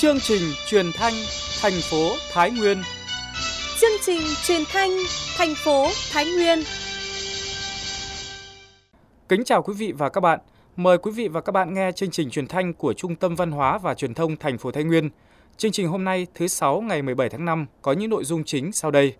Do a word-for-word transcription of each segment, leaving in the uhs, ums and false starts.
Chương trình truyền thanh thành phố Thái Nguyên. Chương trình truyền thanh thành phố Thái Nguyên. Kính chào quý vị và các bạn. Mời quý vị và các bạn nghe chương trình truyền thanh của Trung tâm Văn hóa và Truyền thông thành phố Thái Nguyên. Chương trình hôm nay thứ Sáu ngày mười bảy tháng năm có những nội dung chính sau đây.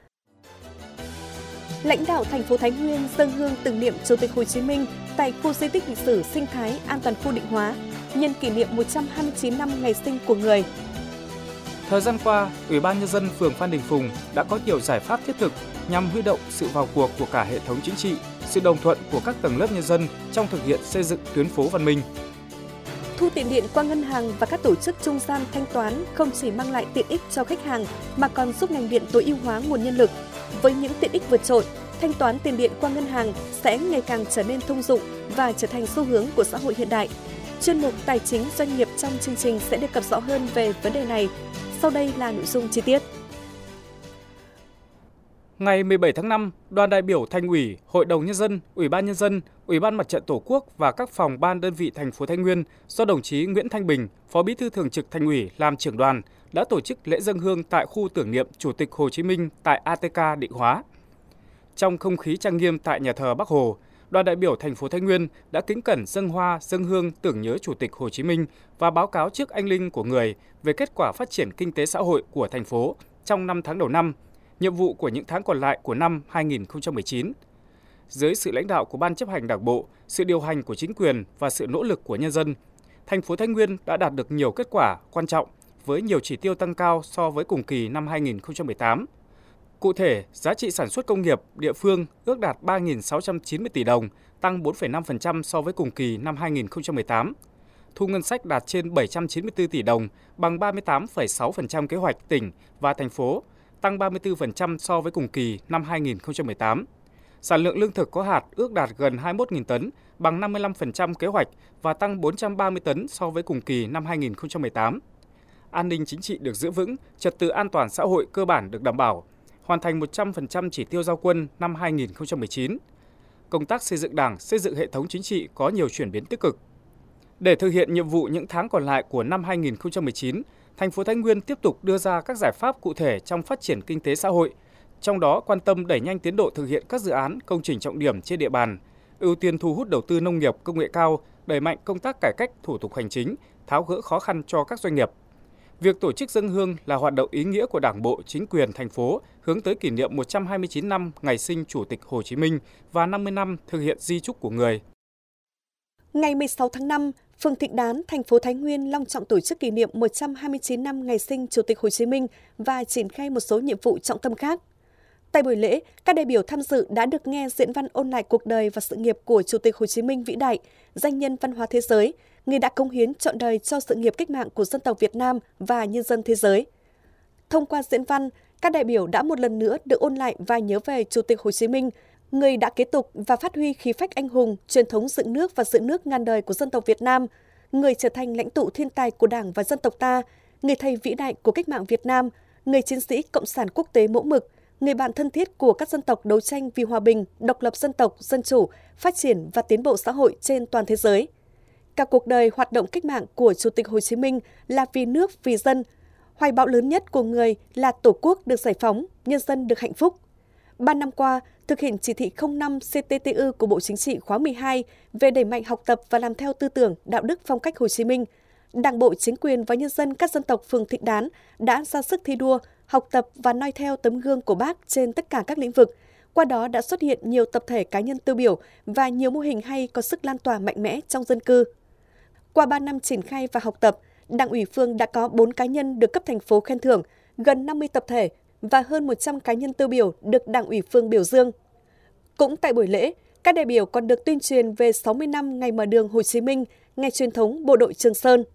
Lãnh đạo thành phố Thái Nguyên dâng hương tưởng niệm Chủ tịch Hồ Chí Minh tại khu di tích lịch sử sinh thái an toàn khu Định Hóa nhân kỷ niệm một trăm hai mươi chín năm ngày sinh của người. Thời gian qua, Ủy ban Nhân dân phường Phan Đình Phùng đã có nhiều giải pháp thiết thực nhằm huy động sự vào cuộc của cả hệ thống chính trị, sự đồng thuận của các tầng lớp nhân dân trong thực hiện xây dựng tuyến phố văn minh. Thu tiền điện qua ngân hàng và các tổ chức trung gian thanh toán không chỉ mang lại tiện ích cho khách hàng mà còn giúp ngành điện tối ưu hóa nguồn nhân lực. Với những tiện ích vượt trội, thanh toán tiền điện qua ngân hàng sẽ ngày càng trở nên thông dụng và trở thành xu hướng của xã hội hiện đại. Chuyên mục Tài chính doanh nghiệp trong chương trình sẽ đề cập rõ hơn về vấn đề này. Sau đây là nội dung chi tiết. Ngày mười bảy tháng năm, đoàn đại biểu Thành ủy, Hội đồng Nhân dân, Ủy ban Nhân dân, Ủy ban Mặt trận Tổ quốc và các phòng ban đơn vị thành phố Thái Nguyên do đồng chí Nguyễn Thanh Bình, Phó Bí thư Thường trực Thành ủy làm trưởng đoàn đã tổ chức lễ dâng hương tại khu tưởng niệm Chủ tịch Hồ Chí Minh tại a tê ca Định Hóa. Trong không khí trang nghiêm tại nhà thờ Bác Hồ, đoàn đại biểu thành phố Thái Nguyên đã kính cẩn dâng hoa, dâng hương tưởng nhớ Chủ tịch Hồ Chí Minh và báo cáo trước anh linh của người về kết quả phát triển kinh tế xã hội của thành phố trong năm tháng đầu năm, nhiệm vụ của những tháng còn lại của năm hai nghìn không trăm mười chín. Dưới sự lãnh đạo của Ban chấp hành Đảng bộ, sự điều hành của chính quyền và sự nỗ lực của nhân dân, thành phố Thái Nguyên đã đạt được nhiều kết quả quan trọng với nhiều chỉ tiêu tăng cao so với cùng kỳ năm hai nghìn không trăm mười tám. Cụ thể, giá trị sản xuất công nghiệp địa phương ước đạt ba nghìn sáu trăm chín mươi tỷ đồng, tăng bốn phẩy năm phần trăm so với cùng kỳ năm hai nghìn không trăm mười tám. Thu ngân sách đạt trên bảy trăm chín mươi tư tỷ đồng, bằng ba mươi tám phẩy sáu phần trăm kế hoạch tỉnh và thành phố, tăng ba mươi tư phần trăm so với cùng kỳ năm hai nghìn không trăm mười tám. Sản lượng lương thực có hạt ước đạt gần hai mươi mốt nghìn tấn, bằng năm mươi lăm phần trăm kế hoạch và tăng bốn trăm ba mươi tấn so với cùng kỳ năm hai nghìn không trăm mười tám. An ninh chính trị được giữ vững, trật tự an toàn xã hội cơ bản được đảm bảo, hoàn thành một trăm phần trăm chỉ tiêu giao quân năm hai nghìn không trăm mười chín. Công tác xây dựng Đảng, xây dựng hệ thống chính trị có nhiều chuyển biến tích cực. Để thực hiện nhiệm vụ những tháng còn lại của năm hai nghìn không trăm mười chín, thành phố Thái Nguyên tiếp tục đưa ra các giải pháp cụ thể trong phát triển kinh tế xã hội, trong đó quan tâm đẩy nhanh tiến độ thực hiện các dự án, công trình trọng điểm trên địa bàn, ưu tiên thu hút đầu tư nông nghiệp công nghệ cao, đẩy mạnh công tác cải cách thủ tục hành chính, tháo gỡ khó khăn cho các doanh nghiệp. Việc tổ chức dâng hương là hoạt động ý nghĩa của Đảng bộ, chính quyền thành phố hướng tới kỷ niệm một trăm hai mươi chín năm ngày sinh Chủ tịch Hồ Chí Minh và năm mươi năm thực hiện di chúc của người. Ngày mười sáu tháng năm, phường Thịnh Đán, thành phố Thái Nguyên long trọng tổ chức kỷ niệm một trăm hai mươi chín năm ngày sinh Chủ tịch Hồ Chí Minh và triển khai một số nhiệm vụ trọng tâm khác. Tại buổi lễ, các đại biểu tham dự đã được nghe diễn văn ôn lại cuộc đời và sự nghiệp của Chủ tịch Hồ Chí Minh vĩ đại, danh nhân văn hóa thế giới, người đã cống hiến trọn đời cho sự nghiệp cách mạng của dân tộc Việt Nam và nhân dân thế giới. Thông qua diễn văn, các đại biểu đã một lần nữa được ôn lại và nhớ về Chủ tịch Hồ Chí Minh, người đã kế tục và phát huy khí phách anh hùng, truyền thống dựng nước và giữ nước ngàn đời của dân tộc Việt Nam, người trở thành lãnh tụ thiên tài của Đảng và dân tộc ta, người thầy vĩ đại của cách mạng Việt Nam, người chiến sĩ cộng sản quốc tế mẫu mực, người bạn thân thiết của các dân tộc đấu tranh vì hòa bình, độc lập dân tộc, dân chủ, phát triển và tiến bộ xã hội trên toàn thế giới. Cả cuộc đời hoạt động cách mạng của Chủ tịch Hồ Chí Minh là vì nước, vì dân. Hoài bão lớn nhất của người là Tổ quốc được giải phóng, nhân dân được hạnh phúc. Ba năm qua, thực hiện chỉ thị không năm xê tê tê ư của Bộ Chính trị khóa mười hai về đẩy mạnh học tập và làm theo tư tưởng, đạo đức phong cách Hồ Chí Minh, Đảng bộ, chính quyền và nhân dân các dân tộc phường Thịnh Đán đã ra sức thi đua, học tập và noi theo tấm gương của Bác trên tất cả các lĩnh vực. Qua đó đã xuất hiện nhiều tập thể cá nhân tiêu biểu và nhiều mô hình hay có sức lan tỏa mạnh mẽ trong dân cư. Qua ba năm triển khai và học tập, Đảng ủy phường đã có bốn cá nhân được cấp thành phố khen thưởng, gần năm mươi tập thể và hơn một trăm cá nhân tiêu biểu được Đảng ủy phường biểu dương. Cũng tại buổi lễ, các đại biểu còn được tuyên truyền về sáu mươi năm ngày mở đường Hồ Chí Minh, ngày truyền thống bộ đội Trường Sơn.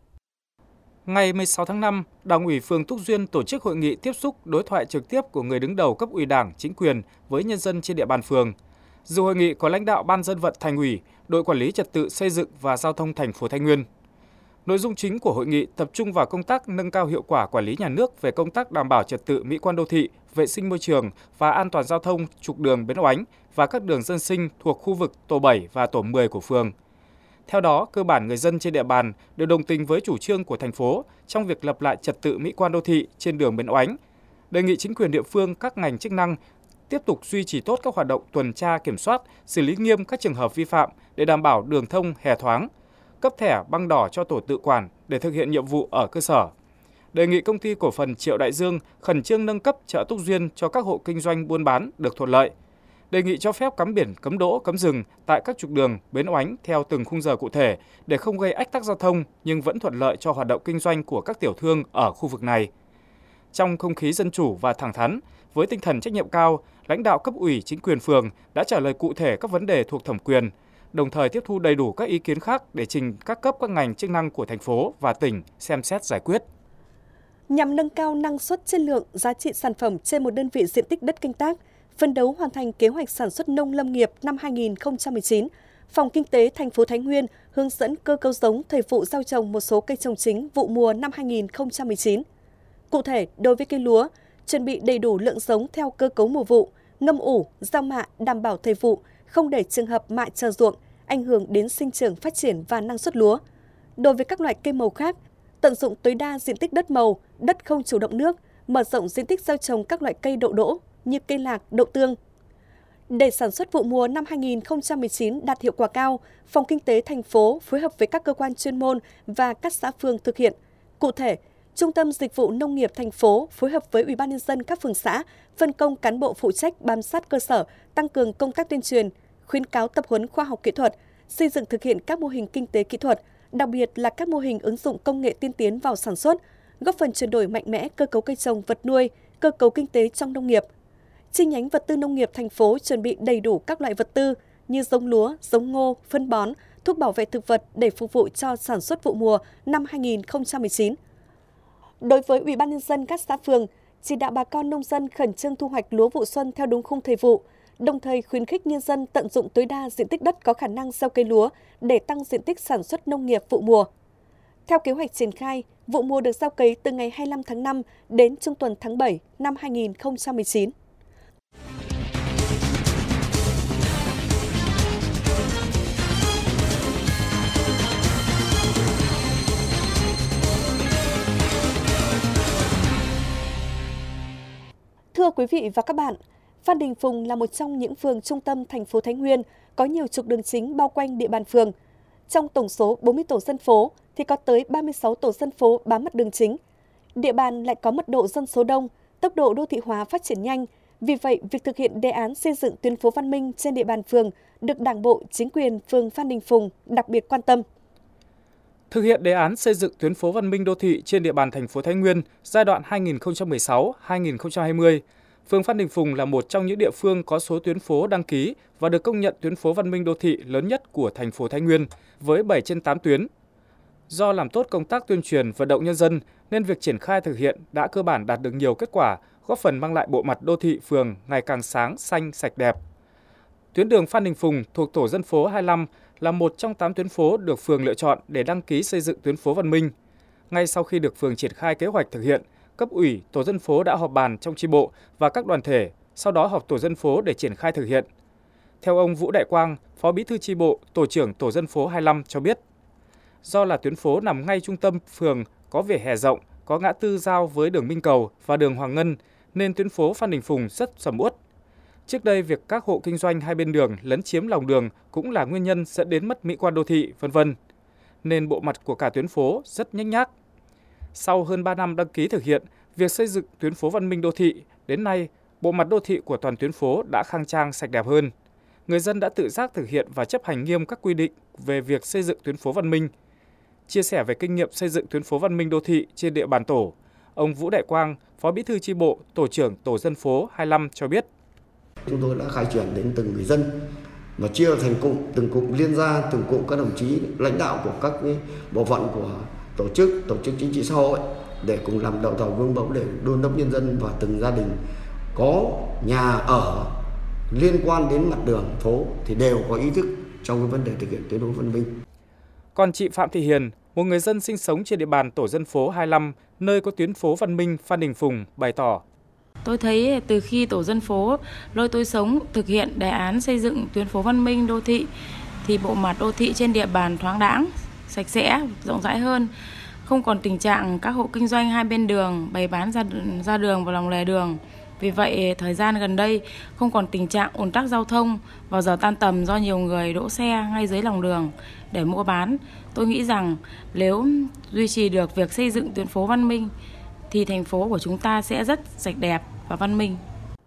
Ngày mười sáu tháng năm, Đảng ủy phường Túc Duyên tổ chức hội nghị tiếp xúc đối thoại trực tiếp của người đứng đầu cấp ủy Đảng, chính quyền với nhân dân trên địa bàn phường. Dự hội nghị có lãnh đạo Ban dân vận Thành ủy, đội quản lý trật tự xây dựng và giao thông thành phố Thái Nguyên. Nội dung chính của hội nghị tập trung vào công tác nâng cao hiệu quả quản lý nhà nước về công tác đảm bảo trật tự mỹ quan đô thị, vệ sinh môi trường và an toàn giao thông trục đường Bến Oánh và các đường dân sinh thuộc khu vực tổ bảy và tổ mười của phường. Theo đó, cơ bản người dân trên địa bàn đều đồng tình với chủ trương của thành phố trong việc lập lại trật tự mỹ quan đô thị trên đường Bến Oánh. Đề nghị chính quyền địa phương, các ngành chức năng tiếp tục duy trì tốt các hoạt động tuần tra kiểm soát, xử lý nghiêm các trường hợp vi phạm để đảm bảo đường thông hè thoáng, cấp thẻ băng đỏ cho tổ tự quản để thực hiện nhiệm vụ ở cơ sở. Đề nghị công ty cổ phần Triệu Đại Dương khẩn trương nâng cấp chợ Túc Duyên cho các hộ kinh doanh buôn bán được thuận lợi. Đề nghị cho phép cắm biển cấm đỗ, cấm dừng tại các trục đường Bến Oánh theo từng khung giờ cụ thể để không gây ách tắc giao thông nhưng vẫn thuận lợi cho hoạt động kinh doanh của các tiểu thương ở khu vực này. Trong không khí dân chủ và thẳng thắn, với tinh thần trách nhiệm cao, lãnh đạo cấp ủy chính quyền phường đã trả lời cụ thể các vấn đề thuộc thẩm quyền, đồng thời tiếp thu đầy đủ các ý kiến khác để trình các cấp các ngành chức năng của thành phố và tỉnh xem xét giải quyết. Nhằm nâng cao năng suất, chất lượng, giá trị sản phẩm trên một đơn vị diện tích đất canh tác, phấn đấu hoàn thành kế hoạch sản xuất nông lâm nghiệp năm hai nghìn không trăm mười chín, Phòng Kinh tế thành phố Thái Nguyên hướng dẫn cơ cấu giống thời vụ gieo trồng một số cây trồng chính vụ mùa năm hai nghìn không trăm mười chín. Cụ thể, đối với cây lúa, chuẩn bị đầy đủ lượng giống theo cơ cấu mùa vụ, ngâm ủ, gieo mạ đảm bảo thời vụ, không để trường hợp mạ chờ ruộng, ảnh hưởng đến sinh trưởng, phát triển và năng suất lúa. Đối với các loại cây màu khác, tận dụng tối đa diện tích đất màu, đất không chủ động nước, mở rộng diện tích gieo trồng các loại cây đậu đỗ như cây lạc, đậu tương. Để sản xuất vụ mùa năm hai nghìn không trăm mười chín đạt hiệu quả cao, Phòng Kinh tế thành phố phối hợp với các cơ quan chuyên môn và các xã phường thực hiện. Cụ thể, Trung tâm Dịch vụ Nông nghiệp thành phố phối hợp với Ủy ban nhân dân các phường xã, phân công cán bộ phụ trách bám sát cơ sở, tăng cường công tác tuyên truyền, khuyến cáo tập huấn khoa học kỹ thuật, xây dựng thực hiện các mô hình kinh tế kỹ thuật, đặc biệt là các mô hình ứng dụng công nghệ tiên tiến vào sản xuất, góp phần chuyển đổi mạnh mẽ cơ cấu cây trồng, vật nuôi, cơ cấu kinh tế trong nông nghiệp. Chi nhánh vật tư nông nghiệp thành phố chuẩn bị đầy đủ các loại vật tư như giống lúa, giống ngô, phân bón, thuốc bảo vệ thực vật để phục vụ cho sản xuất vụ mùa năm hai nghìn không trăm mười chín. Đối với Ủy ban nhân dân các xã phường, chỉ đạo bà con nông dân khẩn trương thu hoạch lúa vụ xuân theo đúng khung thời vụ, đồng thời khuyến khích nhân dân tận dụng tối đa diện tích đất có khả năng gieo cây lúa để tăng diện tích sản xuất nông nghiệp vụ mùa. Theo kế hoạch triển khai, vụ mùa được gieo cấy từ ngày hai mươi lăm tháng năm đến trung tuần tháng bảy năm hai nghìn không trăm mười chín. Thưa quý vị và các bạn, Phan Đình Phùng là một trong những phường trung tâm thành phố Thái Nguyên có nhiều trục đường chính bao quanh địa bàn phường. Trong tổng số bốn mươi tổ dân phố thì có tới ba mươi sáu tổ dân phố bám mặt đường chính. Địa bàn lại có mật độ dân số đông, tốc độ đô thị hóa phát triển nhanh. Vì vậy, việc thực hiện đề án xây dựng tuyến phố văn minh trên địa bàn phường được Đảng bộ, chính quyền phường Phan Đình Phùng đặc biệt quan tâm. Thực hiện đề án xây dựng tuyến phố văn minh đô thị trên địa bàn thành phố Thái Nguyên giai đoạn hai nghìn không trăm mười sáu đến hai nghìn không trăm hai mươi, phường Phan Đình Phùng là một trong những địa phương có số tuyến phố đăng ký và được công nhận tuyến phố văn minh đô thị lớn nhất của thành phố Thái Nguyên với bảy trên tám tuyến. Do làm tốt công tác tuyên truyền vận động nhân dân nên việc triển khai thực hiện đã cơ bản đạt được nhiều kết quả, góp phần mang lại bộ mặt đô thị phường ngày càng sáng, xanh, sạch đẹp. Tuyến đường Phan Đình Phùng thuộc tổ dân phố hai mươi lăm là một trong tám tuyến phố được phường lựa chọn để đăng ký xây dựng tuyến phố văn minh. Ngay sau khi được phường triển khai kế hoạch thực hiện, cấp ủy, tổ dân phố đã họp bàn trong chi bộ và các đoàn thể, sau đó họp tổ dân phố để triển khai thực hiện. Theo ông Vũ Đại Quang, Phó Bí thư chi bộ, tổ trưởng tổ dân phố hai mươi lăm cho biết, do là tuyến phố nằm ngay trung tâm phường, có vỉa hè rộng, có ngã tư giao với đường Minh Cầu và đường Hoàng Ngân, nên tuyến phố Phan Đình Phùng rất sầm uất. Trước đây, việc các hộ kinh doanh hai bên đường lấn chiếm lòng đường cũng là nguyên nhân dẫn đến mất mỹ quan đô thị, vân vân. Nên bộ mặt của cả tuyến phố rất nhếch nhác. Sau hơn ba năm đăng ký thực hiện, việc xây dựng tuyến phố văn minh đô thị, đến nay, bộ mặt đô thị của toàn tuyến phố đã khang trang sạch đẹp hơn. Người dân đã tự giác thực hiện và chấp hành nghiêm các quy định về việc xây dựng tuyến phố văn minh. Chia sẻ về kinh nghiệm xây dựng tuyến phố văn minh đô thị trên địa bàn tổ, ông Vũ Đại Quang, Phó Bí thư chi bộ, tổ trưởng tổ dân phố hai mươi lăm cho biết. Chúng tôi đã khai triển đến từng người dân và chia thành cụm, từng cụm liên gia, từng cụm các đồng chí lãnh đạo của các bộ phận của tổ chức, tổ chức chính trị xã hội để cùng làm đầu tàu gương mẫu để đôn đốc nhân dân và từng gia đình có nhà ở liên quan đến mặt đường phố thì đều có ý thức trong cái vấn đề thực hiện tuyến phố văn minh. Còn chị Phạm Thị Hiền, một người dân sinh sống trên địa bàn tổ dân phố hai mươi lăm, nơi có tuyến phố văn minh Phan Đình Phùng, bày tỏ. Tôi thấy từ khi tổ dân phố nơi tôi sống thực hiện đề án xây dựng tuyến phố văn minh đô thị thì bộ mặt đô thị trên địa bàn thoáng đãng, sạch sẽ, rộng rãi hơn. Không còn tình trạng các hộ kinh doanh hai bên đường bày bán ra, ra đường và lòng lề đường. Vì vậy, thời gian gần đây không còn tình trạng ùn tắc giao thông vào giờ tan tầm do nhiều người đỗ xe ngay dưới lòng đường để mua bán. Tôi nghĩ rằng nếu duy trì được việc xây dựng tuyến phố văn minh thì thành phố của chúng ta sẽ rất sạch đẹp và văn minh.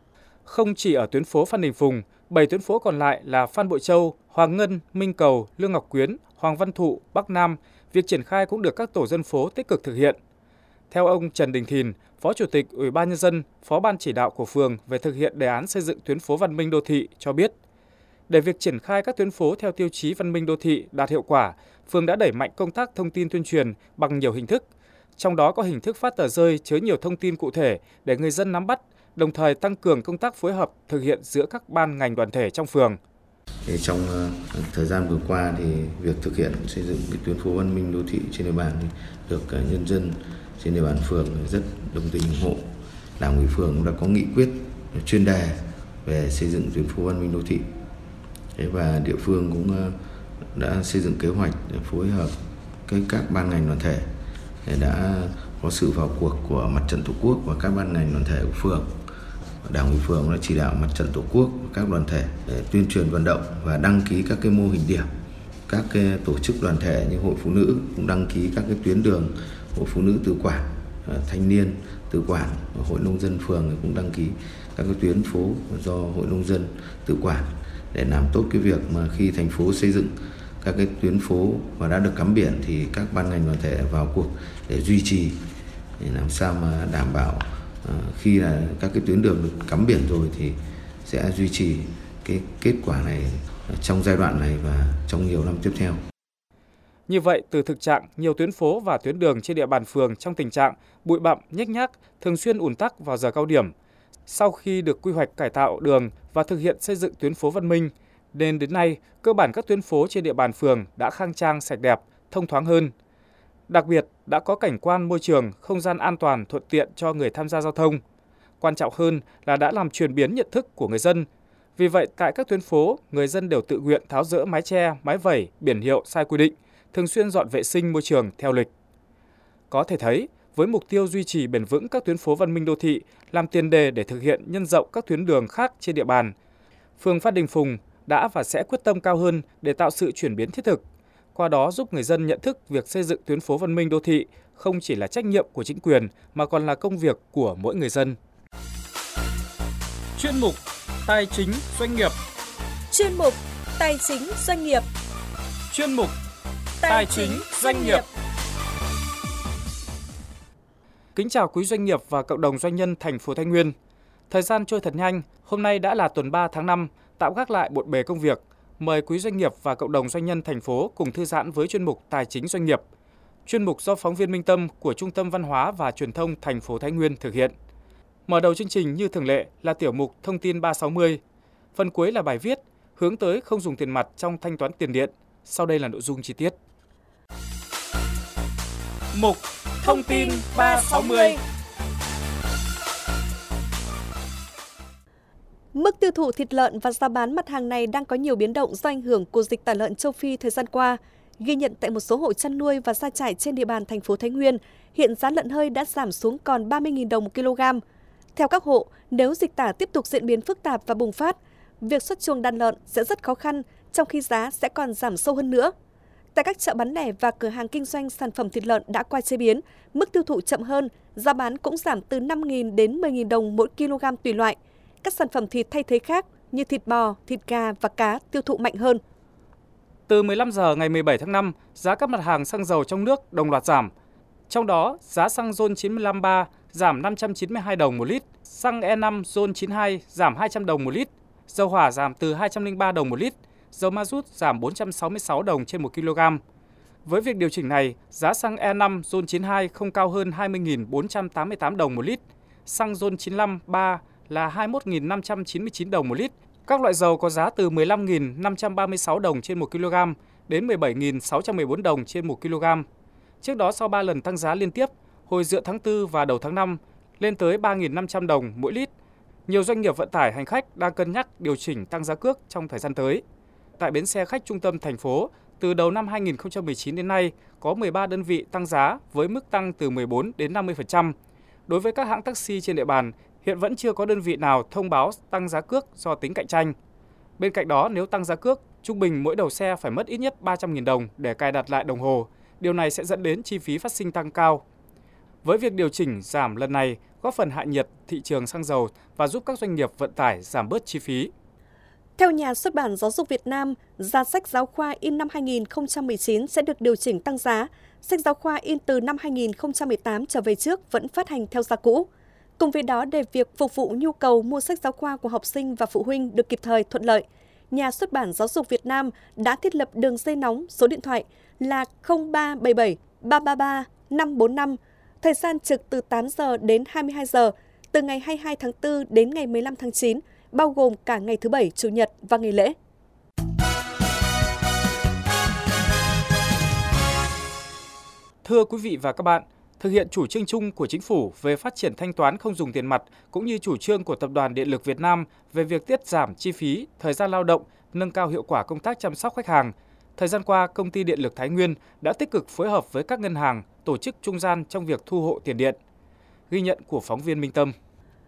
Không chỉ ở tuyến phố Phan Đình Phùng, bảy tuyến phố còn lại là Phan Bội Châu, Hoàng Ngân, Minh Cầu, Lương Ngọc Quyến, Hoàng Văn Thụ, Bắc Nam, việc triển khai cũng được các tổ dân phố tích cực thực hiện. Theo ông Trần Đình Thìn, Phó Chủ tịch Ủy ban Nhân dân, Phó Ban chỉ đạo của phường về thực hiện đề án xây dựng tuyến phố văn minh đô thị cho biết, để việc triển khai các tuyến phố theo tiêu chí văn minh đô thị đạt hiệu quả, phường đã đẩy mạnh công tác thông tin tuyên truyền bằng nhiều hình thức, trong đó có hình thức phát tờ rơi chứa nhiều thông tin cụ thể để người dân nắm bắt, đồng thời tăng cường công tác phối hợp thực hiện giữa các ban ngành đoàn thể trong phường. Thì trong uh, thời gian vừa qua thì việc thực hiện xây dựng cái tuyến phố văn minh đô thị trên địa bàn thì được uh, nhân dân trên địa bàn phường rất đồng tình ủng hộ. Đảng ủy phường cũng đã có nghị quyết chuyên đề về xây dựng tuyến phố văn minh đô thị. Thế và địa phương cũng uh, đã xây dựng kế hoạch để phối hợp với các ban ngành đoàn thể, để đã có sự vào cuộc của Mặt trận Tổ quốc và các ban ngành đoàn thể của phường. Đảng ủy phường đã chỉ đạo Mặt trận Tổ quốc và các đoàn thể để tuyên truyền vận động và đăng ký các cái mô hình điểm. Các cái tổ chức đoàn thể như hội phụ nữ cũng đăng ký các cái tuyến đường hội phụ nữ tự quản, thanh niên tự quản, hội nông dân phường cũng đăng ký các cái tuyến phố do hội nông dân tự quản để làm tốt cái việc mà khi thành phố xây dựng các cái tuyến phố và đã được cắm biển thì các ban ngành đoàn thể vào cuộc để duy trì, để làm sao mà đảm bảo khi là các cái tuyến đường được cắm biển rồi thì sẽ duy trì cái kết quả này trong giai đoạn này và trong nhiều năm tiếp theo. Như vậy, từ thực trạng nhiều tuyến phố và tuyến đường trên địa bàn phường trong tình trạng bụi bặm, nhếch nhác, thường xuyên ùn tắc vào giờ cao điểm, sau khi được quy hoạch cải tạo đường và thực hiện xây dựng tuyến phố văn minh, nên đến nay cơ bản các tuyến phố trên địa bàn phường đã khang trang, sạch đẹp, thông thoáng hơn. Đặc biệt, đã có cảnh quan môi trường, không gian an toàn, thuận tiện cho người tham gia giao thông. Quan trọng hơn là đã làm chuyển biến nhận thức của người dân. Vì vậy, tại các tuyến phố, người dân đều tự nguyện tháo dỡ mái che, mái vẩy, biển hiệu sai quy định, thường xuyên dọn vệ sinh môi trường theo lịch. Có thể thấy, với mục tiêu duy trì bền vững các tuyến phố văn minh đô thị, làm tiền đề để thực hiện nhân rộng các tuyến đường khác trên địa bàn, phường Phan Đình Phùng đã và sẽ quyết tâm cao hơn để tạo sự chuyển biến thiết thực. Qua đó giúp người dân nhận thức việc xây dựng tuyến phố văn minh đô thị không chỉ là trách nhiệm của chính quyền mà còn là công việc của mỗi người dân. Chuyên mục Tài chính doanh nghiệp. Chuyên mục Tài chính doanh nghiệp. Chuyên mục Tài chính doanh nghiệp. Kính chào quý doanh nghiệp và cộng đồng doanh nhân thành phố Thái Nguyên. Thời gian trôi thật nhanh, hôm nay đã là tuần ba tháng năm, tạm gác lại bộn bề công việc. Mời quý doanh nghiệp và cộng đồng doanh nhân thành phố cùng thư giãn với chuyên mục Tài chính doanh nghiệp. Chuyên mục do phóng viên Minh Tâm của Trung tâm Văn hóa và Truyền thông thành phố Thái Nguyên thực hiện. Mở đầu chương trình như thường lệ là tiểu mục Thông tin ba sáu mươi. Phần cuối là bài viết hướng tới không dùng tiền mặt trong thanh toán tiền điện. Sau đây là nội dung chi tiết. Mục Thông tin ba sáu mươi. Mức tiêu thụ thịt lợn và giá bán mặt hàng này đang có nhiều biến động do ảnh hưởng của dịch tả lợn châu Phi thời gian qua. Ghi nhận tại một số hộ chăn nuôi và gia trại trên địa bàn thành phố Thái Nguyên, hiện giá lợn hơi đã giảm xuống còn ba mươi nghìn đồng một kg. Theo các hộ, nếu dịch tả tiếp tục diễn biến phức tạp và bùng phát, việc xuất chuồng đàn lợn sẽ rất khó khăn, trong khi giá sẽ còn giảm sâu hơn nữa. Tại các chợ bán lẻ và cửa hàng kinh doanh sản phẩm thịt lợn đã qua chế biến, mức tiêu thụ chậm hơn, giá bán cũng giảm từ năm nghìn đến mười nghìn đồng mỗi kg tùy loại. Các sản phẩm thịt thay thế khác như thịt bò, thịt gà và cá tiêu thụ mạnh hơn. Từ mười lăm giờ ngày mười bảy tháng năm, giá các mặt hàng xăng dầu trong nước đồng loạt giảm. Trong đó, giá xăng RON chín mươi lăm ba giảm năm trăm chín mươi hai đồng một lít, xăng E năm RON chín mươi hai giảm hai trăm đồng một lít, dầu hỏa giảm từ hai trăm lẻ ba đồng một lít, dầu ma rút giảm bốn trăm sáu mươi sáu đồng trên một kg. Với việc điều chỉnh này, giá xăng E năm RON chín mươi hai không cao hơn hai mươi nghìn bốn trăm tám mươi tám đồng một lít, xăng RON chín mươi lăm ba là hai mươi mốt nghìn năm trăm chín mươi chín đồng một lít. Các loại dầu có giá từ mười lăm nghìn năm trăm ba mươi sáu đồng trên một kg đến mười bảy nghìn sáu trăm mười bốn đồng trên một kg. Trước đó sau ba lần tăng giá liên tiếp, hồi giữa tháng tư và đầu tháng năm lên tới ba nghìn năm trăm đồng mỗi lít. Nhiều doanh nghiệp vận tải hành khách đang cân nhắc điều chỉnh tăng giá cước trong thời gian tới. tại bến xe khách trung tâm thành phố, từ đầu năm hai nghìn không trăm mười chín đến nay, có mười ba đơn vị tăng giá với mức tăng từ mười bốn đến năm mươi phần trăm. Đối với các hãng taxi trên địa bàn, hiện vẫn chưa có đơn vị nào thông báo tăng giá cước do tính cạnh tranh. Bên cạnh đó, nếu tăng giá cước, trung bình mỗi đầu xe phải mất ít nhất ba trăm nghìn đồng để cài đặt lại đồng hồ. Điều này sẽ dẫn đến chi phí phát sinh tăng cao. Với việc điều chỉnh giảm lần này, góp phần hạ nhiệt thị trường xăng dầu và giúp các doanh nghiệp vận tải giảm bớt chi phí. Theo Nhà xuất bản Giáo dục Việt Nam, giá sách giáo khoa in năm hai nghìn không trăm mười chín sẽ được điều chỉnh tăng giá. Sách giáo khoa in từ năm hai nghìn không trăm mười tám trở về trước vẫn phát hành theo giá cũ. Cùng với đó, để việc phục vụ nhu cầu mua sách giáo khoa của học sinh và phụ huynh được kịp thời thuận lợi, Nhà xuất bản Giáo dục Việt Nam đã thiết lập đường dây nóng số điện thoại là không ba bảy bảy ba ba ba năm bốn năm, thời gian trực từ tám giờ đến hai mươi hai giờ, từ ngày hai mươi hai tháng tư đến ngày mười lăm tháng chín, bao gồm cả ngày thứ Bảy, Chủ nhật và ngày lễ. Thưa quý vị và các bạn, thực hiện chủ trương chung của Chính phủ về phát triển thanh toán không dùng tiền mặt cũng như chủ trương của Tập đoàn Điện lực Việt Nam về việc tiết giảm chi phí, thời gian lao động, nâng cao hiệu quả công tác chăm sóc khách hàng, thời gian qua, Công ty Điện lực Thái Nguyên đã tích cực phối hợp với các ngân hàng, tổ chức trung gian trong việc thu hộ tiền điện. Ghi nhận của phóng viên Minh Tâm.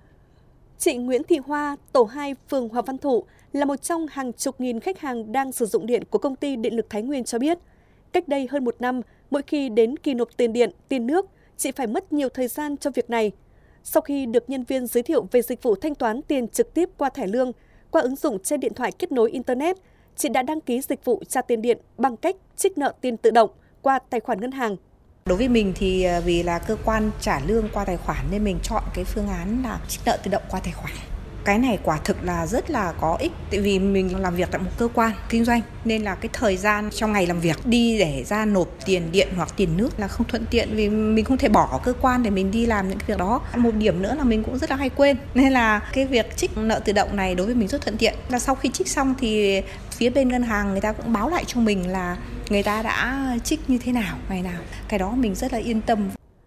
Chị Nguyễn Thị Hoa, tổ hai, phường Hòa Văn Thụ là một trong hàng chục nghìn khách hàng đang sử dụng điện của Công ty Điện lực Thái Nguyên cho biết, cách đây hơn một năm, mỗi khi đến kỳ nộp tiền điện, tiền nước, chị phải mất nhiều thời gian cho việc này. Sau khi được nhân viên giới thiệu về dịch vụ thanh toán tiền trực tiếp qua thẻ lương, qua ứng dụng trên điện thoại kết nối Internet, chị đã đăng ký dịch vụ trả tiền điện bằng cách trích nợ tiền tự động qua tài khoản ngân hàng. Đối với mình thì vì là cơ quan trả lương qua tài khoản nên mình chọn cái phương án là trích nợ tự động qua tài khoản. Cái này quả thực là rất là có ích, tại vì mình làm việc tại một cơ quan kinh doanh nên là cái thời gian trong ngày làm việc đi để ra nộp tiền điện hoặc tiền nước là không thuận tiện, vì mình không thể bỏ cơ quan để mình đi làm những cái việc đó. Một điểm nữa là mình cũng rất là hay quên, nên là cái việc trích nợ tự động này đối với mình rất thuận tiện. Là sau khi trích xong thì phía bên ngân hàng người ta cũng báo lại cho mình là người ta đã trích như thế nào, ngày nào. Cái đó mình rất là yên tâm.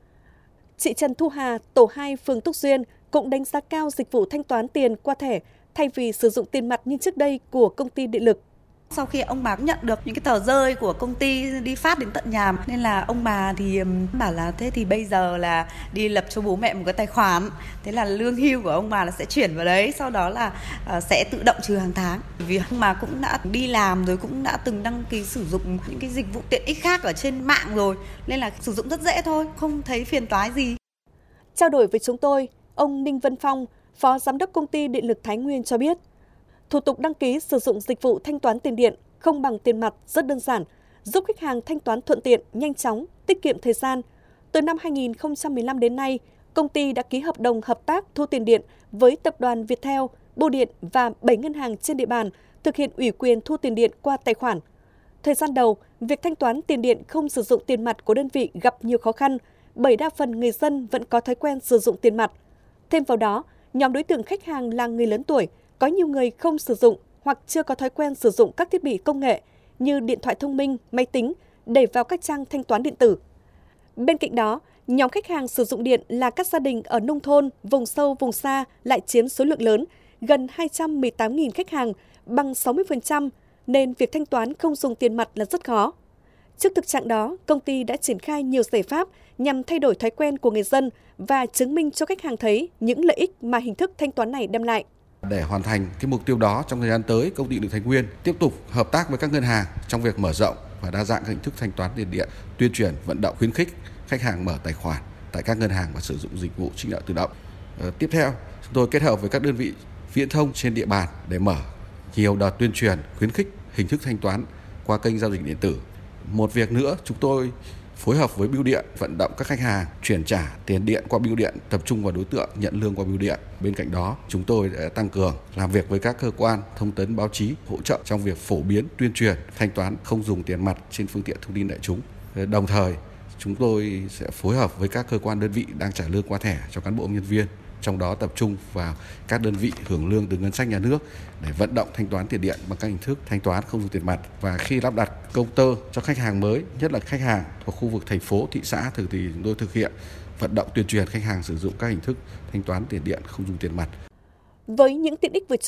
Chị Trần Thu Hà, tổ hai, phường Túc Duyên cũng đánh giá cao dịch vụ thanh toán tiền qua thẻ thay vì sử dụng tiền mặt như trước đây của công ty điện lực. Sau khi ông bà cũng nhận được những cái tờ rơi của công ty đi phát đến tận nhà, nên là ông bà thì bảo là thế thì bây giờ là đi lập cho bố mẹ một cái tài khoản, thế là lương hưu của ông bà là sẽ chuyển vào đấy, sau đó là sẽ tự động trừ hàng tháng. Vì ông bà cũng đã đi làm rồi, cũng đã từng đăng ký sử dụng những cái dịch vụ tiện ích khác ở trên mạng rồi, nên là sử dụng rất dễ thôi, không thấy phiền toái gì. Trao đổi với chúng tôi, ông Ninh Vân Phong, Phó Giám đốc Công ty Điện lực Thái Nguyên cho biết, thủ tục đăng ký sử dụng dịch vụ thanh toán tiền điện không bằng tiền mặt rất đơn giản, giúp khách hàng thanh toán thuận tiện, nhanh chóng, tiết kiệm thời gian. Từ năm hai nghìn không trăm mười lăm đến nay, công ty đã ký hợp đồng hợp tác thu tiền điện với Tập đoàn Viettel, Bưu điện và bảy ngân hàng trên địa bàn thực hiện ủy quyền thu tiền điện qua tài khoản. Thời gian đầu, việc thanh toán tiền điện không sử dụng tiền mặt của đơn vị gặp nhiều khó khăn, bởi đa phần người dân vẫn có thói quen sử dụng tiền mặt. Thêm vào đó, nhóm đối tượng khách hàng là người lớn tuổi, có nhiều người không sử dụng hoặc chưa có thói quen sử dụng các thiết bị công nghệ như điện thoại thông minh, máy tính để vào các trang thanh toán điện tử. Bên cạnh đó, nhóm khách hàng sử dụng điện là các gia đình ở nông thôn, vùng sâu, vùng xa lại chiếm số lượng lớn, gần hai trăm mười tám nghìn khách hàng, bằng sáu mươi phần trăm, nên việc thanh toán không dùng tiền mặt là rất khó. Trước thực trạng đó, công ty đã triển khai nhiều giải pháp nhằm thay đổi thói quen của người dân và chứng minh cho khách hàng thấy những lợi ích mà hình thức thanh toán này đem lại. Để hoàn thành cái mục tiêu đó, trong thời gian tới, Công ty Điện lực Thái Nguyên tiếp tục hợp tác với các ngân hàng trong việc mở rộng và đa dạng các hình thức thanh toán tiền điện, tuyên truyền, vận động, khuyến khích khách hàng mở tài khoản tại các ngân hàng và sử dụng dịch vụ trích nợ tự động. À, tiếp theo, chúng tôi kết hợp với các đơn vị viễn thông trên địa bàn để mở nhiều đợt tuyên truyền, khuyến khích hình thức thanh toán qua kênh giao dịch điện tử. Một việc nữa, chúng tôi phối hợp với bưu điện vận động các khách hàng chuyển trả tiền điện qua bưu điện, tập trung vào đối tượng nhận lương qua bưu điện. Bên cạnh đó, chúng tôi đã tăng cường làm việc với các cơ quan thông tấn báo chí hỗ trợ trong việc phổ biến, tuyên truyền thanh toán không dùng tiền mặt trên phương tiện thông tin đại chúng. Đồng thời, chúng tôi sẽ phối hợp với các cơ quan đơn vị đang trả lương qua thẻ cho cán bộ công nhân viên, trong đó tập trung vào các đơn vị hưởng lương từ ngân sách nhà nước để vận động thanh toán tiền điện bằng các hình thức thanh toán không dùng tiền mặt. Và khi lắp đặt công tơ cho khách hàng mới, nhất là khách hàng thuộc khu vực thành phố, thị xã, thì chúng tôi thực hiện vận động tuyên truyền khách hàng sử dụng các hình thức thanh toán tiền điện không dùng tiền mặt. Với những tiện ích vượt trội,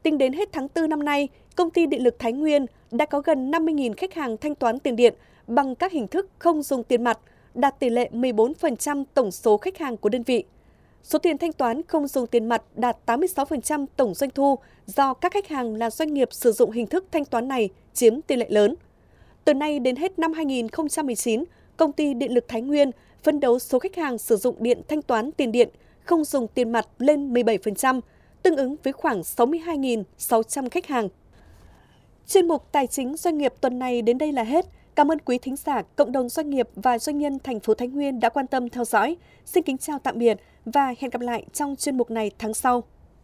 tính đến hết tháng tư năm nay, Công ty Điện lực Thái Nguyên đã có gần năm mươi nghìn khách hàng thanh toán tiền điện bằng các hình thức không dùng tiền mặt, đạt tỷ lệ mười bốn phần trăm tổng số khách hàng của đơn vị. Số tiền thanh toán không dùng tiền mặt đạt tám mươi sáu phần trăm tổng doanh thu do các khách hàng là doanh nghiệp sử dụng hình thức thanh toán này chiếm tỷ lệ lớn. Từ nay đến hết năm hai nghìn không trăm mười chín, Công ty Điện lực Thái Nguyên phấn đấu số khách hàng sử dụng điện thanh toán tiền điện không dùng tiền mặt lên mười bảy phần trăm, tương ứng với khoảng sáu mươi hai nghìn sáu trăm khách hàng. Chuyên mục Tài chính Doanh nghiệp tuần này đến đây là hết. Cảm ơn quý thính giả, cộng đồng doanh nghiệp và doanh nhân thành phố Thái Nguyên đã quan tâm theo dõi. Xin kính chào tạm biệt và hẹn gặp lại trong chuyên mục này tháng sau.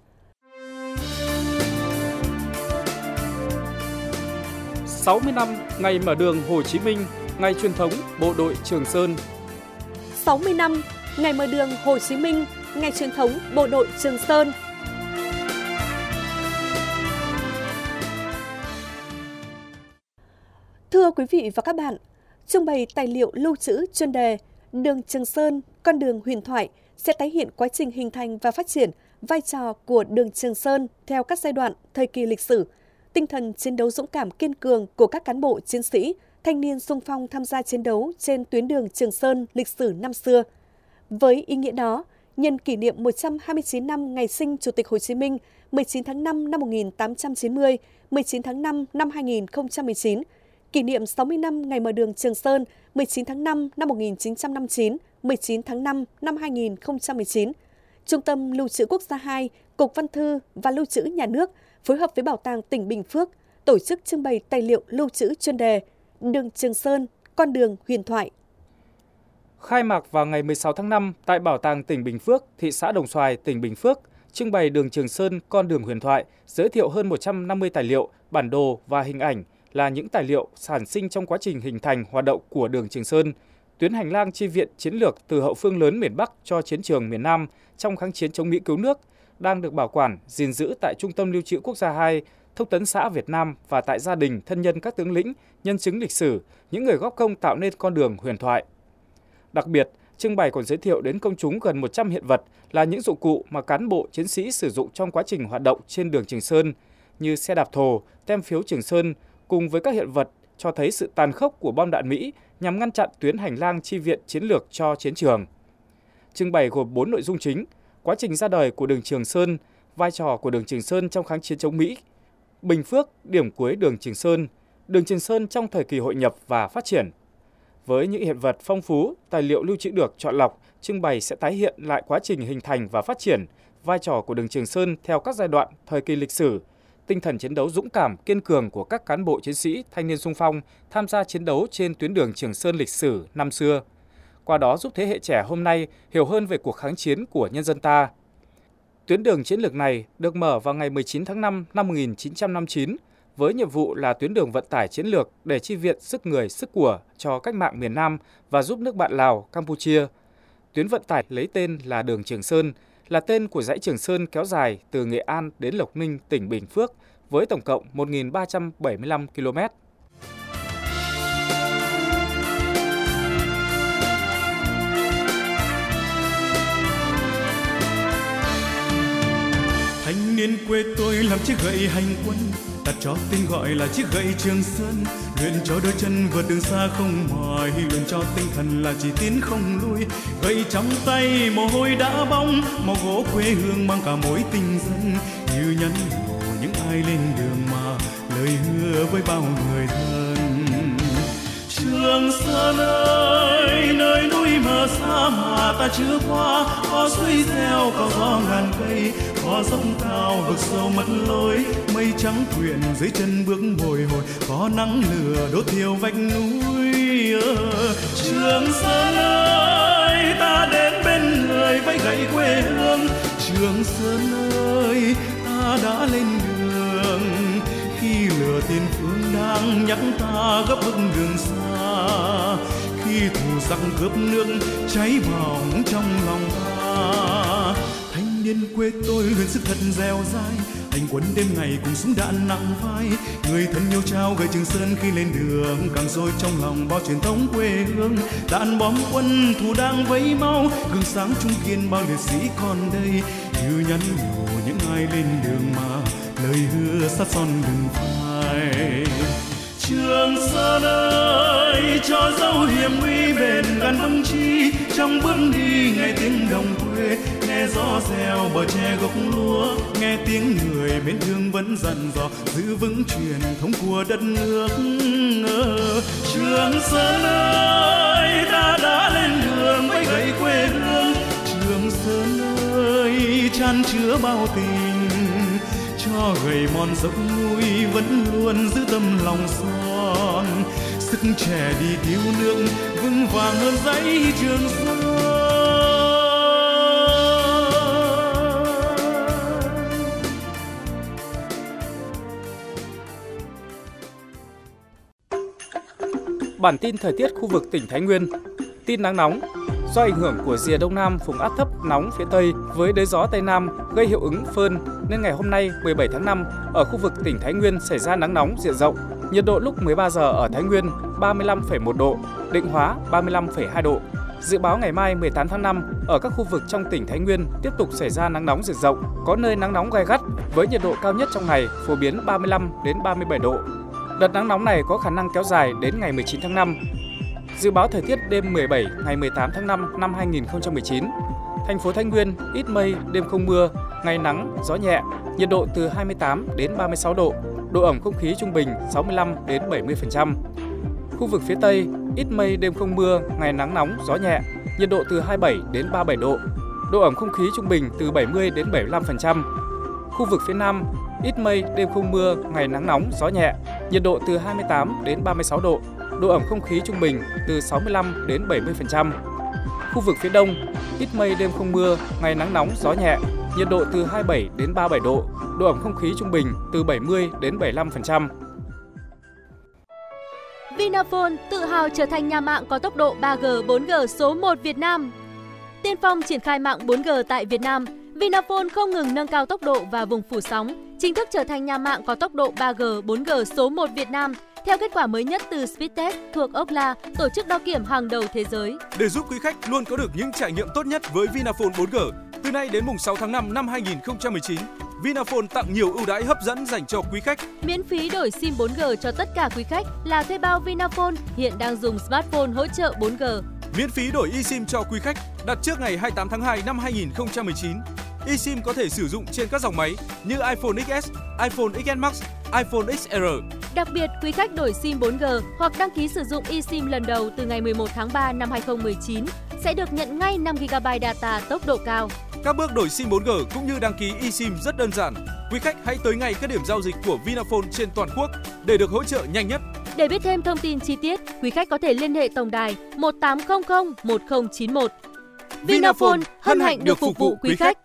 sáu mươi năm ngày mở đường Hồ Chí Minh, ngày truyền thống Bộ đội Trường Sơn. sáu mươi năm ngày mở đường Hồ Chí Minh, ngày truyền thống Bộ đội Trường Sơn. Thưa quý vị và các bạn, trưng bày tài liệu lưu trữ chuyên đề Đường Trường Sơn, con đường huyền thoại sẽ tái hiện quá trình hình thành và phát triển vai trò của đường Trường Sơn theo các giai đoạn thời kỳ lịch sử, tinh thần chiến đấu dũng cảm kiên cường của các cán bộ chiến sĩ, thanh niên xung phong tham gia chiến đấu trên tuyến đường Trường Sơn lịch sử năm xưa. Với ý nghĩa đó, nhân kỷ niệm một trăm hai mươi chín năm ngày sinh Chủ tịch Hồ Chí Minh, mười chín tháng năm năm một nghìn tám trăm chín mươi, mười chín tháng năm năm hai nghìn không trăm mười chín, kỷ niệm sáu mươi năm ngày mở đường Trường Sơn, mười chín tháng năm năm một nghìn chín trăm năm mươi chín, mười chín tháng năm năm hai nghìn không trăm mười chín, Trung tâm Lưu trữ Quốc gia hai, Cục Văn thư và Lưu trữ Nhà nước phối hợp với Bảo tàng tỉnh Bình Phước tổ chức trưng bày tài liệu lưu trữ chuyên đề Đường Trường Sơn, con đường huyền thoại. Khai mạc vào ngày mười sáu tháng năm tại Bảo tàng tỉnh Bình Phước, thị xã Đồng Xoài, tỉnh Bình Phước, trưng bày Đường Trường Sơn, con đường huyền thoại, giới thiệu hơn một trăm năm mươi tài liệu, bản đồ và hình ảnh là những tài liệu sản sinh trong quá trình hình thành hoạt động của đường Trường Sơn, tuyến hành lang chi viện chiến lược từ hậu phương lớn miền Bắc cho chiến trường miền Nam trong kháng chiến chống Mỹ cứu nước, đang được bảo quản, gìn giữ tại Trung tâm Lưu trữ Quốc gia hai, Thông tấn xã Việt Nam và tại gia đình, thân nhân các tướng lĩnh, nhân chứng lịch sử, những người góp công tạo nên con đường huyền thoại. Đặc biệt, trưng bày còn giới thiệu đến công chúng gần một trăm hiện vật là những dụng cụ mà cán bộ chiến sĩ sử dụng trong quá trình hoạt động trên đường Trường Sơn, như xe đạp thồ, tem phiếu Trường Sơn, cùng với các hiện vật cho thấy sự tàn khốc của bom đạn Mỹ nhằm ngăn chặn tuyến hành lang chi viện chiến lược cho chiến trường. Trưng bày gồm bốn nội dung chính: quá trình ra đời của đường Trường Sơn, vai trò của đường Trường Sơn trong kháng chiến chống Mỹ, Bình Phước, điểm cuối đường Trường Sơn, đường Trường Sơn trong thời kỳ hội nhập và phát triển. Với những hiện vật phong phú, tài liệu lưu trữ được chọn lọc, trưng bày sẽ tái hiện lại quá trình hình thành và phát triển, vai trò của đường Trường Sơn theo các giai đoạn thời kỳ lịch sử, tinh thần chiến đấu dũng cảm, kiên cường của các cán bộ chiến sĩ, thanh niên xung phong tham gia chiến đấu trên tuyến đường Trường Sơn lịch sử năm xưa. Qua đó giúp thế hệ trẻ hôm nay hiểu hơn về cuộc kháng chiến của nhân dân ta. Tuyến đường chiến lược này được mở vào ngày mười chín tháng năm năm một nghìn chín trăm năm mươi chín với nhiệm vụ là tuyến đường vận tải chiến lược để chi viện sức người, sức của cho cách mạng miền Nam và giúp nước bạn Lào, Campuchia. Tuyến vận tải lấy tên là đường Trường Sơn, là tên của dãy Trường Sơn kéo dài từ Nghệ An đến Lộc Ninh, tỉnh Bình Phước, với tổng cộng một nghìn ba trăm bảy mươi lăm ki lô mét. Thanh niên quê tôi làm chiếc gậy hành quân, đặt cho tên gọi là chiếc gậy Trường Sơn, luyện cho đôi chân vượt đường xa không mỏi, luyện cho tinh thần là chỉ tiến không lui. Gậy trong tay mồ hôi đã bóng, màu gỗ quê hương mang cả mối tình dân, như nhắn nhủ những ai lên đường mà lời hứa với bao người thân. Trường Sơn ơi, nơi núi mờ xa mà ta chưa qua, có suối reo, có gió ngàn cây, có dốc cao vực sâu mất lối, mây trắng quyện dưới chân bước bồi hồi, có nắng lửa đốt thiêu vách núi. Trường Sơn ơi, ta đến bên người với gậy quê hương. Trường Sơn ơi, ta đã lên đường khi lửa tiền phương đang nhắc ta gấp bước đường xa, khi thù giặc cướp nước cháy bỏng trong lòng ta. Thanh niên quê tôi luyện sức thật dẻo dai, hành quân đêm ngày cùng súng đạn nặng vai, người thân yêu trao gậy Trường Sơn khi lên đường, càng sôi trong lòng bao truyền thống quê hương. Đạn bom quân thù đang vẫy mau, gương sáng trung kiên bao liệt sĩ còn đây, như nhắn nhủ những ai lên đường mà lời hứa sát son đừng phai. Trường Sơn ơi, cho dấu hiểm nguy bền gần vững chí, trong bước đi nghe tiếng đồng quê, nghe gió reo bờ tre gốc lúa, nghe tiếng người bên thương vẫn dặn dò giữ vững truyền thống của đất nước. Ờ, Trường Sơn ơi, ta đã lên đường với gậy quê hương. Trường Sơn ơi, chan chứa bao tình, cho gầy mòn dốc núi vẫn luôn giữ tâm lòng son. Sức trẻ đi cứu nước vững vàng hơn dãy Trường Sơn. Bản tin thời tiết khu vực tỉnh Thái Nguyên. Tin nắng nóng. Do ảnh hưởng của rìa đông nam vùng áp thấp nóng phía tây với đới gió tây nam gây hiệu ứng phơn nên ngày hôm nay mười bảy tháng năm ở khu vực tỉnh Thái Nguyên xảy ra nắng nóng diện rộng. Nhiệt độ lúc mười ba giờ ở Thái Nguyên ba mươi lăm phẩy một độ, Định Hóa ba mươi lăm phẩy hai độ. Dự báo ngày mai mười tám tháng năm ở các khu vực trong tỉnh Thái Nguyên tiếp tục xảy ra nắng nóng diện rộng, có nơi nắng nóng gay gắt với nhiệt độ cao nhất trong ngày phổ biến ba mươi lăm đến ba mươi bảy độ. Đợt nắng nóng này có khả năng kéo dài đến ngày mười chín tháng năm. Dự báo thời tiết đêm mười bảy ngày mười tám tháng năm năm hai nghìn không trăm mười chín. Thành phố Thái Nguyên ít mây, đêm không mưa, ngày nắng, gió nhẹ, nhiệt độ từ hai mươi tám đến ba mươi sáu độ, độ ẩm không khí trung bình sáu mươi lăm đến bảy mươi phần trăm. Khu vực phía Tây ít mây, đêm không mưa, ngày nắng nóng, gió nhẹ, nhiệt độ từ hai mươi bảy đến ba mươi bảy độ, độ ẩm không khí trung bình từ bảy mươi đến bảy mươi lăm phần trăm. Khu vực phía Nam ít mây, đêm không mưa, ngày nắng nóng, gió nhẹ, nhiệt độ từ hai mươi tám đến ba mươi sáu độ, độ ẩm không khí trung bình từ sáu mươi lăm đến bảy mươi phần trăm. Khu vực phía Đông ít mây, đêm không mưa, ngày nắng nóng, gió nhẹ, nhiệt độ từ hai mươi bảy đến ba mươi bảy độ, độ ẩm không khí trung bình từ bảy mươi đến bảy mươi lăm phần trăm. Vinaphone tự hào trở thành nhà mạng có tốc độ ba G, bốn G số một Việt Nam. Tiên phong triển khai mạng bốn G tại Việt Nam, Vinaphone không ngừng nâng cao tốc độ và vùng phủ sóng, chính thức trở thành nhà mạng có tốc độ ba G, bốn G số một Việt Nam. Theo kết quả mới nhất từ Speedtest thuộc Ookla, tổ chức đo kiểm hàng đầu thế giới. Để giúp quý khách luôn có được những trải nghiệm tốt nhất với Vinaphone bốn G, từ nay đến mùng sáu tháng năm năm hai nghìn không trăm mười chín, Vinaphone tặng nhiều ưu đãi hấp dẫn dành cho quý khách. Miễn phí đổi sim bốn G cho tất cả quý khách là thuê bao Vinaphone hiện đang dùng smartphone hỗ trợ bốn G. Miễn phí đổi eSIM cho quý khách đặt trước ngày hai mươi tám tháng hai năm hai nghìn không trăm mười chín. eSIM có thể sử dụng trên các dòng máy như iPhone ích ét, iPhone ích ét Max, iPhone ích rờ. Đặc biệt, quý khách đổi sim bốn G hoặc đăng ký sử dụng eSIM lần đầu từ ngày mười một tháng ba năm hai nghìn không trăm mười chín sẽ được nhận ngay năm gi ga bai data tốc độ cao. Các bước đổi sim bốn G cũng như đăng ký eSIM rất đơn giản. Quý khách hãy tới ngay các điểm giao dịch của Vinaphone trên toàn quốc để được hỗ trợ nhanh nhất. Để biết thêm thông tin chi tiết, quý khách có thể liên hệ tổng đài một tám không không một không chín một. Vinaphone hân hạnh được phục vụ quý khách.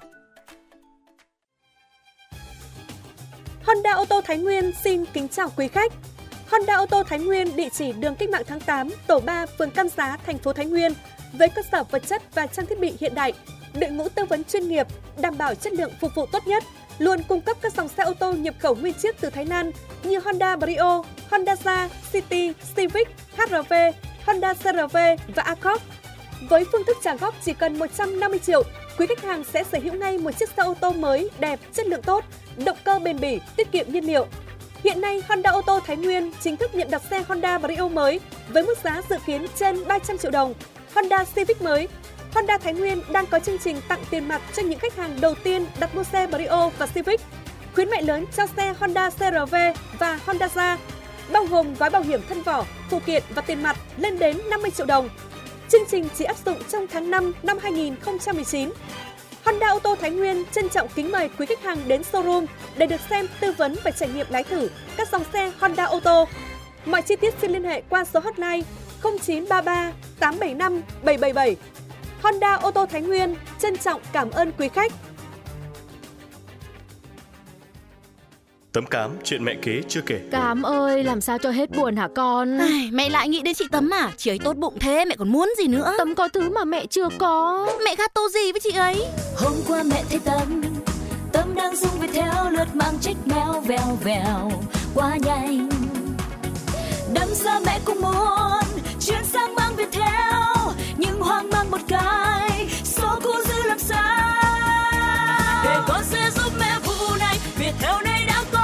Honda ô tô Thái Nguyên xin kính chào quý khách. Honda ô tô Thái Nguyên địa chỉ đường Cách mạng tháng tám, tổ ba, phường Cam Giá, thành phố Thái Nguyên với cơ sở vật chất và trang thiết bị hiện đại, đội ngũ tư vấn chuyên nghiệp, đảm bảo chất lượng phục vụ tốt nhất, luôn cung cấp các dòng xe ô tô nhập khẩu nguyên chiếc từ Thái Lan như Honda Brio, Honda Jazz, City, Civic, hát rờ vê, Honda xê rờ vê và Accord. Với phương thức trả góp chỉ cần một trăm năm mươi triệu, quý khách hàng sẽ sở hữu ngay một chiếc xe ô tô mới, đẹp, chất lượng tốt, động cơ bền bỉ, tiết kiệm nhiên liệu. Hiện nay, Honda ô tô Thái Nguyên chính thức nhận đặt xe Honda Brio mới với mức giá dự kiến trên ba trăm triệu đồng, Honda Civic mới. Honda Thái Nguyên đang có chương trình tặng tiền mặt cho những khách hàng đầu tiên đặt mua xe Brio và Civic. Khuyến mại lớn cho xe Honda xê rờ vê và Honda Jazz, bao gồm gói bảo hiểm thân vỏ, phụ kiện và tiền mặt lên đến năm mươi triệu đồng. Chương trình chỉ áp dụng trong tháng năm năm hai nghìn không trăm mười chín. Honda ô tô Thái Nguyên trân trọng kính mời quý khách hàng đến showroom để được xem, tư vấn và trải nghiệm lái thử các dòng xe Honda ô tô. Mọi chi tiết xin liên hệ qua số hotline không chín ba ba tám bảy năm bảy bảy bảy. Honda ô tô Thái Nguyên trân trọng cảm ơn quý khách. Tấm Cám, chuyện mẹ kế chưa kể. Cám ơi, làm sao cho hết buồn hả con? Ai, mẹ lại nghĩ đến chị Tấm à? Chị ấy tốt bụng thế, mẹ còn muốn gì nữa? Tấm có thứ mà mẹ chưa có. Mẹ khác tô gì với chị ấy? Hôm qua mẹ thấy Tấm, Tấm đang rung về theo lượt mang trích méo vèo vèo quá nhanh. Đâm ra mẹ cũng muốn chuyển sang mang Việt theo, nhưng hoang mang một cái, số cũ giữ làm sao? Để con sẽ giúp mẹ vụ này, Việt theo này đã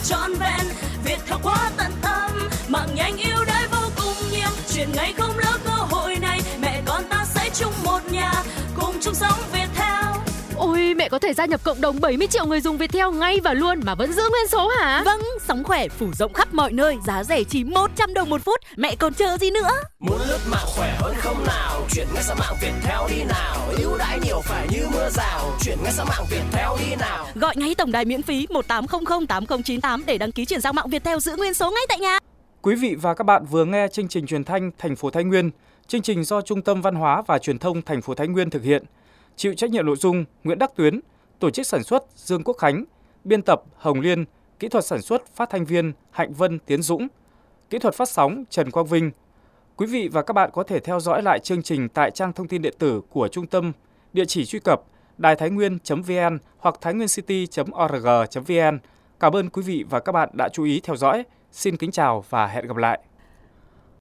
trọn vẹn. Viettel quá tận tâm, mạng nhanh ưu đãi vô cùng nhiều. Chuyện ngày không lỡ cơ hội này, mẹ con ta sẽ chung một nhà, cùng chung sống Viettel. Ôi, mẹ có thể gia nhập cộng đồng bảy mươi triệu người dùng Viettel ngay và luôn mà vẫn giữ nguyên số hả? Vâng, sóng khỏe phủ rộng khắp mọi nơi, giá rẻ chỉ một trăm đồng một phút, mẹ còn chờ gì nữa? Muốn lướt mạng khỏe hơn không nào, chuyển ngay sang mạng Viettel đi nào. Ưu đãi nhiều phải như mưa rào, chuyển ngay sang mạng Viettel đi nào. Gọi ngay tổng đài miễn phí một tám không không tám không chín tám để đăng ký chuyển sang mạng Viettel giữ nguyên số ngay tại nhà. Quý vị và các bạn vừa nghe chương trình truyền thanh thành phố Thái Nguyên. Chương trình do Trung tâm Văn hóa và Truyền thông thành phố Thái Nguyên thực hiện. Chịu trách nhiệm nội dung Nguyễn Đắc Tuyến, tổ chức sản xuất Dương Quốc Khánh, biên tập Hồng Liên, kỹ thuật sản xuất phát thanh viên Hạnh Vân Tiến Dũng, kỹ thuật phát sóng Trần Quang Vinh. Quý vị và các bạn có thể theo dõi lại chương trình tại trang thông tin điện tử của trung tâm, địa chỉ truy cập đài thái nguyên chấm vn hoặc thainguiencity chấm org chấm vn. Cảm ơn quý vị và các bạn đã chú ý theo dõi. Xin kính chào và hẹn gặp lại.